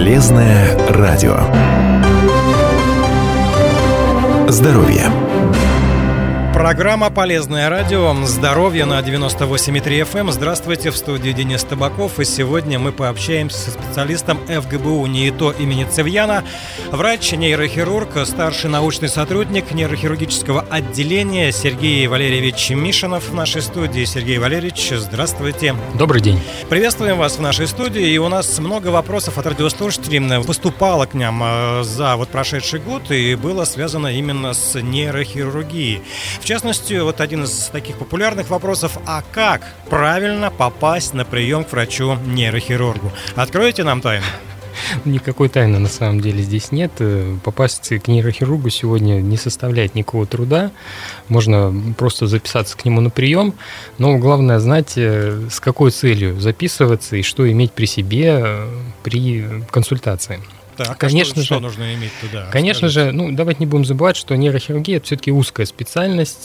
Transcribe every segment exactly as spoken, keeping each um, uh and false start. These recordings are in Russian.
Полезное радио. Здоровье. Программа «Полезное радио». Здоровье на девяносто восемь и три эф эм. Здравствуйте, в студии Денис Табаков. И сегодня мы пообщаемся со специалистом эф гэ бэ у НИИТО имени Цевьяна, врач-нейрохирург, старший научный сотрудник нейрохирургического отделения Сергей Валерьевич Мишинов в нашей студии. Сергей Валерьевич, здравствуйте. Добрый день. Приветствуем вас в нашей студии. И у нас много вопросов от радиослушателей поступало к нам за вот прошедший год и было связано именно с нейрохирургией. В частности, вот один из таких популярных вопросов: а как правильно попасть на прием к врачу-нейрохирургу? Откроете нам тайну? Никакой тайны на самом деле здесь нет. Попасть к нейрохирургу сегодня не составляет никакого труда. Можно просто записаться к нему на прием, но главное знать, с какой целью записываться и что иметь при себе при консультации. Так, конечно а что, же, что нужно иметь туда? Конечно Скажите. же, ну давайте не будем забывать, что нейрохирургия – это все-таки узкая специальность,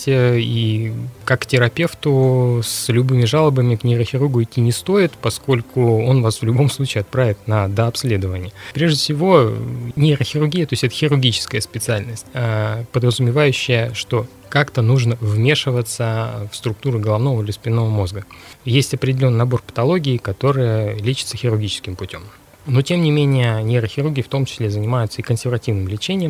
и как терапевту с любыми жалобами к нейрохирургу идти не стоит, поскольку он вас в любом случае отправит на дообследование. Прежде всего, нейрохирургия, то есть это хирургическая специальность, подразумевающая, что как-то нужно вмешиваться в структуру головного или спинного мозга. Есть определенный набор патологий, которые лечатся хирургическим путем. Но, тем не менее, нейрохирурги в том числе занимаются и консервативным лечением.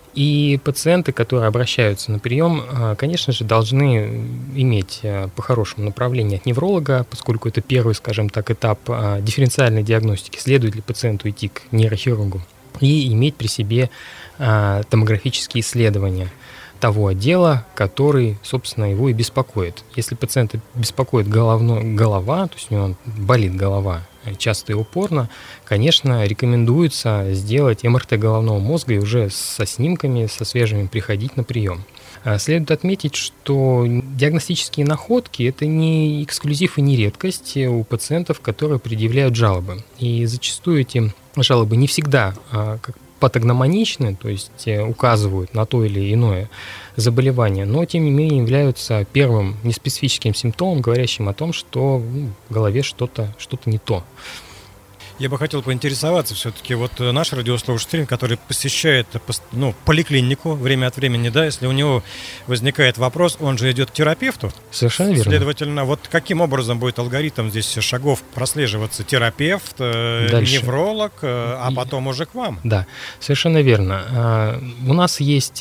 И пациенты, которые обращаются на прием, конечно же, должны иметь по-хорошему направление от невролога, поскольку это первый, скажем так, этап дифференциальной диагностики, следует ли пациенту идти к нейрохирургу, и иметь при себе томографические исследования того отдела, который, собственно, его и беспокоит. Если пациента беспокоит головно, голова, то есть у него болит голова часто и упорно, конечно, рекомендуется сделать эм эр тэ головного мозга и уже со снимками, со свежими приходить на прием. Следует отметить, что диагностические находки – это не эксклюзив и не редкость у пациентов, которые предъявляют жалобы. И зачастую эти жалобы не всегда как патогномоничны, то есть указывают на то или иное заболевание, но тем не менее являются первым неспецифическим симптомом, говорящим о том, что ну, в голове что-то, что-то не то. Я бы хотел поинтересоваться все-таки, вот наш радиослушатель, который посещает ну, поликлинику время от времени, да, если у него возникает вопрос, он же идет к терапевту. Совершенно верно. Следовательно, вот каким образом будет алгоритм здесь шагов прослеживаться? Терапевт, Дальше. невролог, а потом уже к вам? Да, совершенно верно. У нас есть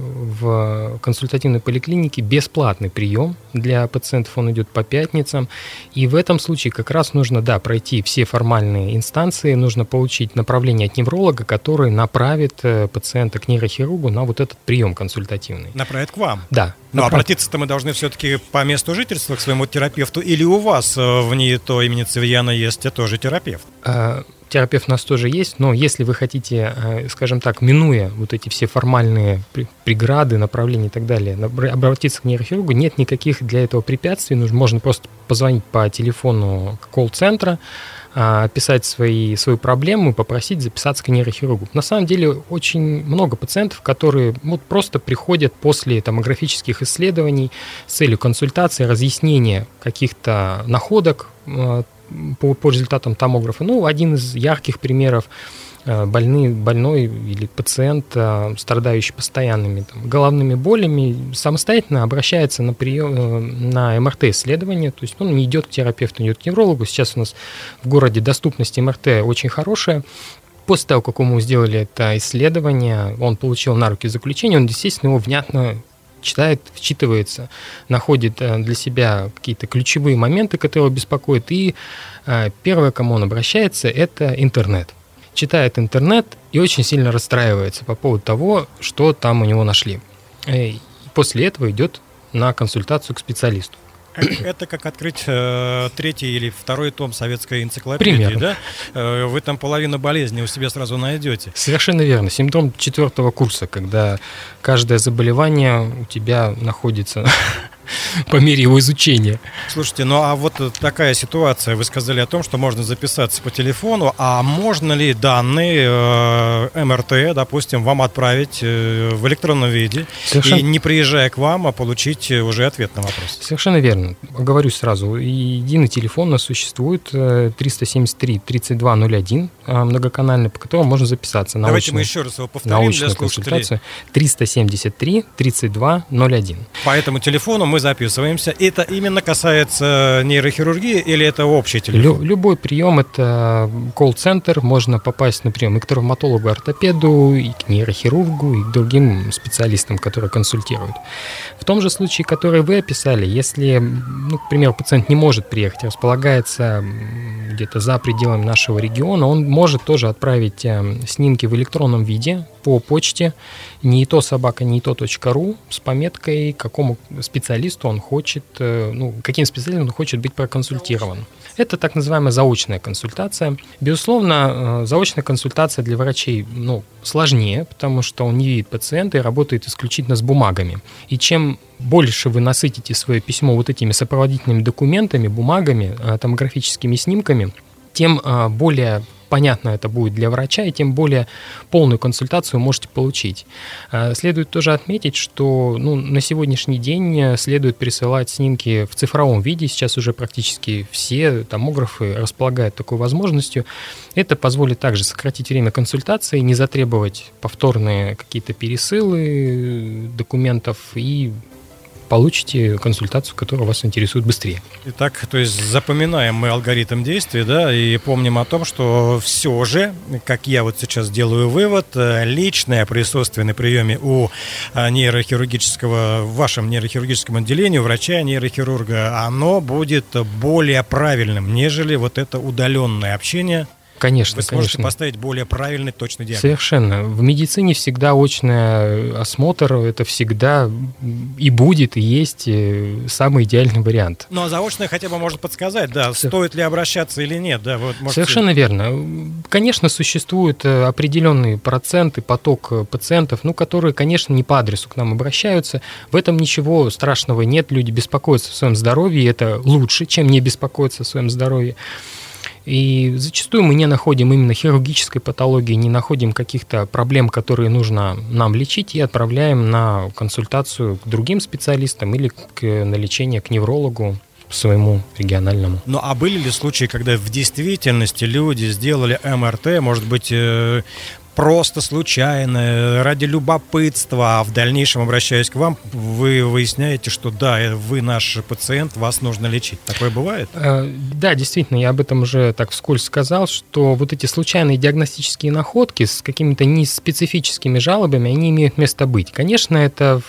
в консультативной поликлинике бесплатный прием для пациентов, он идет по пятницам, и в этом случае как раз нужно, да, пройти все формальные инстанции, нужно получить направление от невролога, который направит пациента к нейрохирургу на вот этот прием консультативный. Направит к вам? Да. Но направ... обратиться-то мы должны все-таки по месту жительства к своему терапевту, или у вас в НИИТО имени Цевьяна есть тоже терапевт? А... Терапевт у нас тоже есть, но если вы хотите, скажем так, минуя вот эти все формальные преграды, направления и так далее, обратиться к нейрохирургу, нет никаких для этого препятствий. Можно просто позвонить по телефону колл-центра, описать свои, свою проблему и попросить записаться к нейрохирургу. На самом деле очень много пациентов, которые вот просто приходят после томографических исследований с целью консультации, разъяснения каких-то находок по, по результатам томографа. Ну, один из ярких примеров: больный, больной или пациент, страдающий постоянными там, головными болями, самостоятельно обращается на прием, на эм эр тэ-исследование, то есть он не идет к терапевту, не идет к неврологу. Сейчас у нас в городе доступность эм эр тэ очень хорошая. После того, как ему сделали это исследование, он получил на руки заключение, он, естественно, его внятно читает, вчитывается, находит для себя какие-то ключевые моменты, которые беспокоят, и первое, к кому он обращается, это интернет. Читает интернет и очень сильно расстраивается по поводу того, что там у него нашли. И после этого идет на консультацию к специалисту. Это как открыть э, третий или второй том советской энциклопедии, Примерно. Да? Э, вы там половину болезни у себя сразу найдете. Совершенно верно. Симптом четвертого курса, когда каждое заболевание у тебя находится по мере его изучения. Слушайте, ну а вот такая ситуация, вы сказали о том, что можно записаться по телефону, а можно ли данные э, эм эр тэ, допустим, вам отправить э, в электронном виде, совершенно... и не приезжая к вам, а получить уже ответ на вопрос? Совершенно верно. Говорю сразу, единый телефон у нас существует, триста семьдесят три тридцать два ноль один, многоканальный, по которому можно записаться. Давайте мы еще раз его повторим для слушателей. триста семьдесят три тридцать два ноль один. По этому телефону мы записываемся. Это именно касается нейрохирургии или это общий телефон? Лю- любой прием, это колл-центр, можно попасть на прием и к травматологу, ортопеду, и к нейрохирургу, и к другим специалистам, которые консультируют. В том же случае, который вы описали, если, ну, к примеру, пациент не может приехать, располагается где-то за пределами нашего региона, он может тоже отправить снимки в электронном виде по почте неито собака неито точка ру с пометкой, какому специалисту он хочет, ну, каким специалистом он хочет быть проконсультирован. Это так называемая заочная консультация. Безусловно, заочная консультация для врачей, ну, сложнее, потому что он не видит пациента и работает исключительно с бумагами. И чем больше вы насытите свое письмо вот этими сопроводительными документами, бумагами, томографическими снимками, тем более понятно это будет для врача, и тем более полную консультацию можете получить. Следует тоже отметить, что, ну, на сегодняшний день следует присылать снимки в цифровом виде. Сейчас уже практически все томографы располагают такой возможностью. Это позволит также сократить время консультации, не затребовать повторные какие-то пересылы документов и получите консультацию, которая вас интересует быстрее. Итак, то есть запоминаем мы алгоритм действий, да, и помним о том, что все же, как я вот сейчас делаю вывод, личное присутствие на приеме у нейрохирургического, в вашем нейрохирургическом отделении, у врача-нейрохирурга, оно будет более правильным, нежели вот это удаленное общение. Конечно, Вы сможете конечно. поставить более правильный, точный диагноз. Совершенно. В медицине всегда очный осмотр, это всегда и будет, и есть самый идеальный вариант. Ну, а заочное хотя бы может подсказать, да, Все. стоит ли обращаться или нет. Да, вот можете... Совершенно верно. Конечно, существуют определенные проценты, поток пациентов, ну, которые, конечно, не по адресу к нам обращаются. В этом ничего страшного нет. Люди беспокоятся о своем здоровье, и это лучше, чем не беспокоиться о своем здоровье. И зачастую мы не находим именно хирургической патологии, не находим каких-то проблем, которые нужно нам лечить, и отправляем на консультацию к другим специалистам или к, на лечение к неврологу своему региональному. Ну, а были ли случаи, когда в действительности люди сделали эм эр тэ, может быть, просто случайно, ради любопытства, а в дальнейшем, обращаясь к вам, вы выясняете, что да, вы наш пациент, вас нужно лечить. Такое бывает? Да, действительно, я об этом уже так вскользь сказал, что вот эти случайные диагностические находки с какими-то неспецифическими жалобами, они имеют место быть. Конечно, это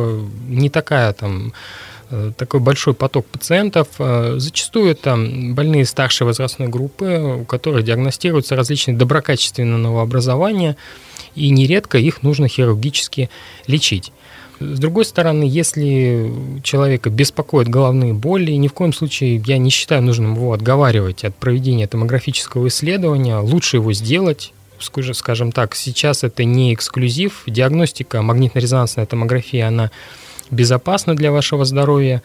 не такая там... такой большой поток пациентов. Зачастую это больные старшей возрастной группы, у которых диагностируются различные доброкачественные новообразования, и нередко их нужно хирургически лечить. С другой стороны, если человека беспокоят головные боли, ни в коем случае я не считаю нужным его отговаривать от проведения томографического исследования, лучше его сделать. Скажем так, сейчас это не эксклюзив. Диагностика, магнитно-резонансная томография, она безопасно для вашего здоровья,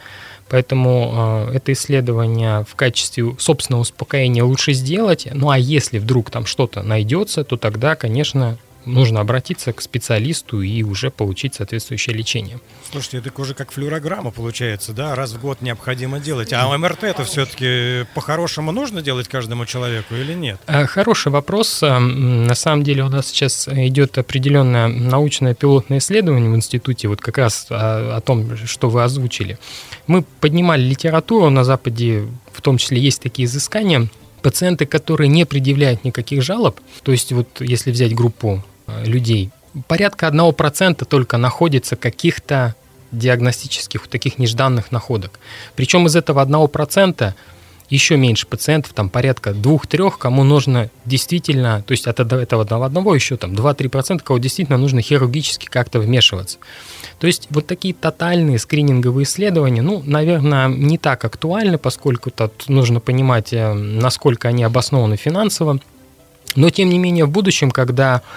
поэтому э, это исследование в качестве собственного успокоения лучше сделать. Ну а если вдруг там что-то найдется, то тогда, конечно, нужно обратиться к специалисту и уже получить соответствующее лечение. Слушайте, это уже как флюорограмма получается, да? Раз в год необходимо делать. А эм эр тэ это все-таки по-хорошему нужно делать каждому человеку или нет? Хороший вопрос. На самом деле у нас сейчас идет определенное научное пилотное исследование в институте, вот как раз о, о том, что вы озвучили. Мы поднимали литературу на Западе, в том числе есть такие изыскания. Пациенты, которые не предъявляют никаких жалоб, то есть вот если взять группу людей, порядка одного процента только находится каких-то диагностических, таких нежданных находок. Причем из этого одного процента еще меньше пациентов, там порядка двух-трех, кому нужно действительно, то есть от этого одного еще там два-три процента, кого действительно нужно хирургически как-то вмешиваться. То есть вот такие тотальные скрининговые исследования, ну, наверное, не так актуальны, поскольку тут нужно понимать, насколько они обоснованы финансово. Но, тем не менее, в будущем, когда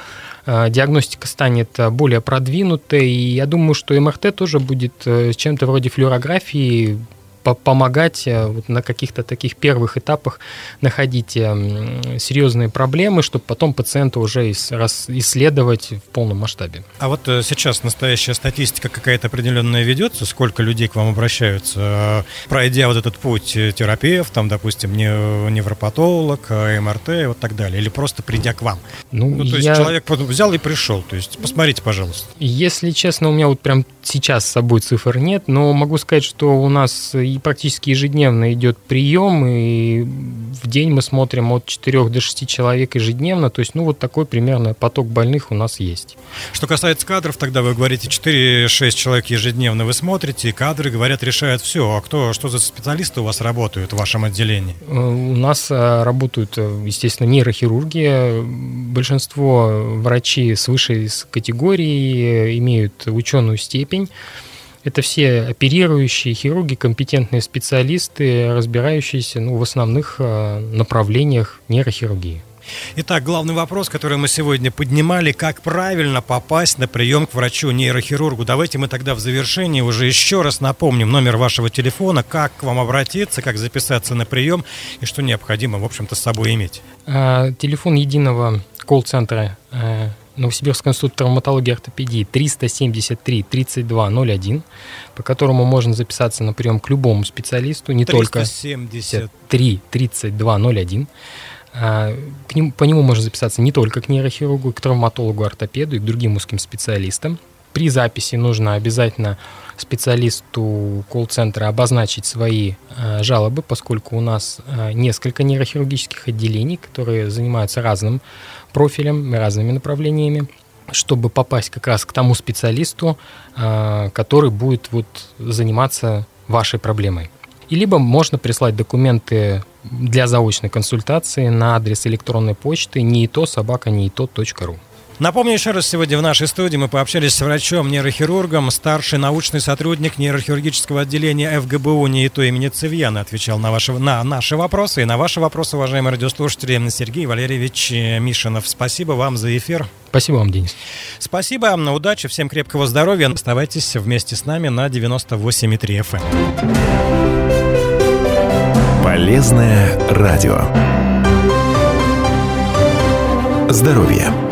диагностика станет более продвинутой, и я думаю, что эм эр тэ тоже будет чем-то вроде флюорографии помогать вот на каких-то таких первых этапах находить серьезные проблемы, чтобы потом пациента уже исследовать в полном масштабе. А вот сейчас настоящая статистика какая-то определенная ведется? Сколько людей к вам обращаются, пройдя вот этот путь терапевт, там, допустим, невропатолог, эм эр тэ и вот так далее? Или просто придя к вам? Ну, ну то я... есть человек взял и пришел. То есть посмотрите, пожалуйста. Если честно, у меня вот прям сейчас с собой цифр нет, но могу сказать, что у нас и практически ежедневно идет прием, и в день мы смотрим от четырёх до шести человек ежедневно, то есть, ну, вот такой примерно поток больных у нас есть. Что касается кадров, тогда вы говорите, четыре-шесть человек ежедневно вы смотрите, и кадры, говорят, решают все. А кто, что за специалисты у вас работают в вашем отделении? У нас работают, естественно, нейрохирурги. Большинство врачей с высшей категории имеют ученую степень. Это все оперирующие хирурги, компетентные специалисты, разбирающиеся, ну, в основных направлениях нейрохирургии. Итак, главный вопрос, который мы сегодня поднимали: как правильно попасть на прием к врачу-нейрохирургу. Давайте мы тогда в завершении уже еще раз напомним номер вашего телефона, как к вам обратиться, как записаться на прием и что необходимо, в общем-то, с собой иметь. Телефон единого колл-центра Новосибирский институт травматологии и ортопедии триста семьдесят три тридцать два ноль один, по которому можно записаться на прием к любому специалисту, не триста семьдесят три тридцать два ноль один. К нему, по нему можно записаться не только к нейрохирургу, к травматологу, ортопеду и к другим узким специалистам. При записи нужно обязательно специалисту колл-центра обозначить свои жалобы, поскольку у нас несколько нейрохирургических отделений, которые занимаются разным профилем, разными направлениями, чтобы попасть как раз к тому специалисту, который будет вот заниматься вашей проблемой. И либо можно прислать документы для заочной консультации на адрес электронной почты неито собака неито точка ру. Напомню еще раз, сегодня в нашей студии мы пообщались с врачом-нейрохирургом, старший научный сотрудник нейрохирургического отделения эф гэ бэ у НИИТО имени Цевьяна. Отвечал на, ваши, на наши вопросы и на ваши вопросы, уважаемые радиослушатели, Сергей Валерьевич Мишинов. Спасибо вам за эфир. Спасибо вам, Денис. Спасибо, удачи, всем крепкого здоровья. Оставайтесь вместе с нами на девяносто восемь и три эф эм. Полезное радио. Здоровье.